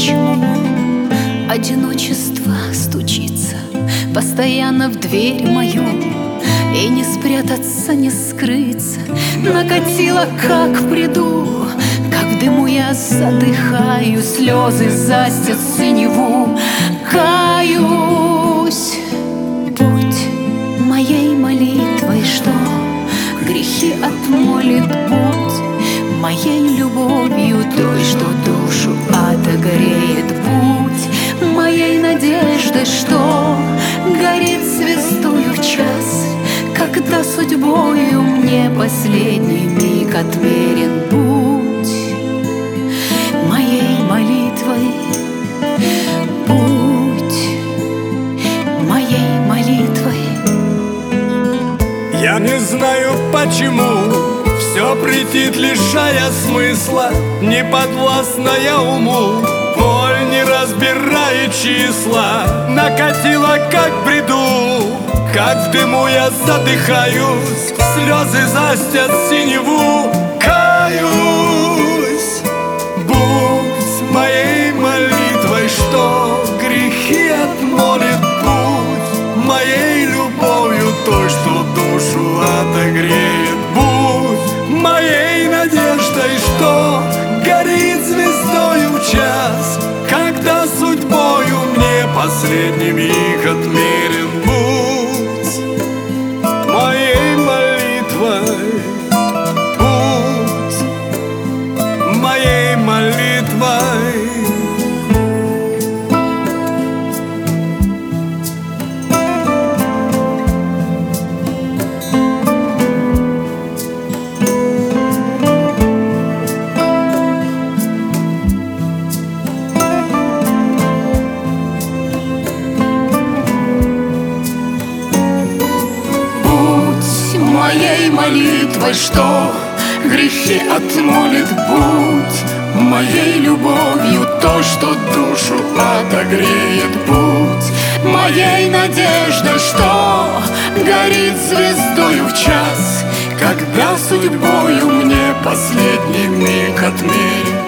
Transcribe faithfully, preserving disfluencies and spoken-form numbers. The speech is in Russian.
почему одиночество стучится постоянно в дверь мою, и не спрятаться, не скрыться. Накатило, как в бреду, как в дыму я задыхаю, слезы застят синеву. Каюсь, будь моей молитвой, что грехи отмолит, будь моей любовью, той, что душу отогреет, будь моей надеждой, что горит звездою в час, когда судьбою мне последний миг отмерен. Будь моей молитвой, будь моей молитвой. Я не знаю почему все претит, лишая смысла, не подвластная уму. Боль, не разбирая числа, накатила, как в бреду, как в дыму я задыхаюсь, слезы застят синеву. Каюсь, будь моей молитвой, что грехи отмолит, будь моей любовью, той, что душу отогреет, будь моей надеждой, что горит звездою в час, когда судьбою мне последний миг отмерен. Будь моей молитвой, будь моей молитвой. Моей молитвой, что грехи отмолит, будь моей любовью, то, что душу отогреет, будь моей надеждой, что горит звездою в час, когда судьбою мне последний миг отмерит.